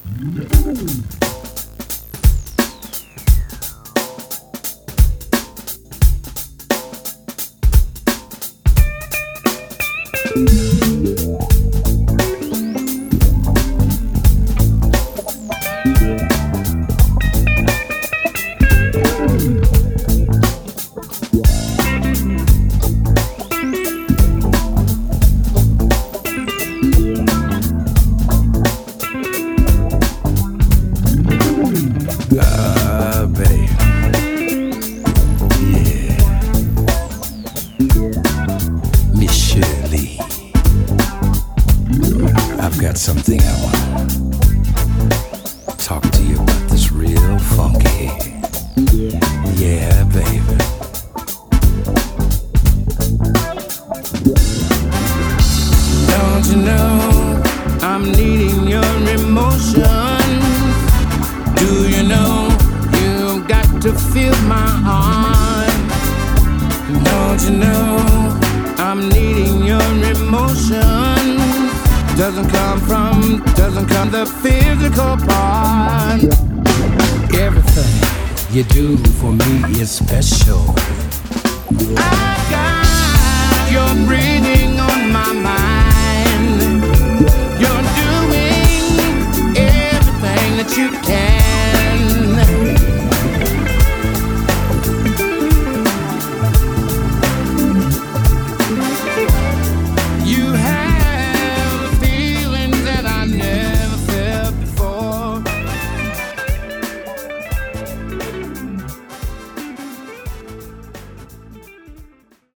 Something I wanna talk to you about this real funky. Yeah, baby. Don't you know I'm needing your emotions? Do you know you got to feel my heart? Don't you know I'm needing your emotions? Doesn't come the physical part. Everything you do for me is special. I got your breathing on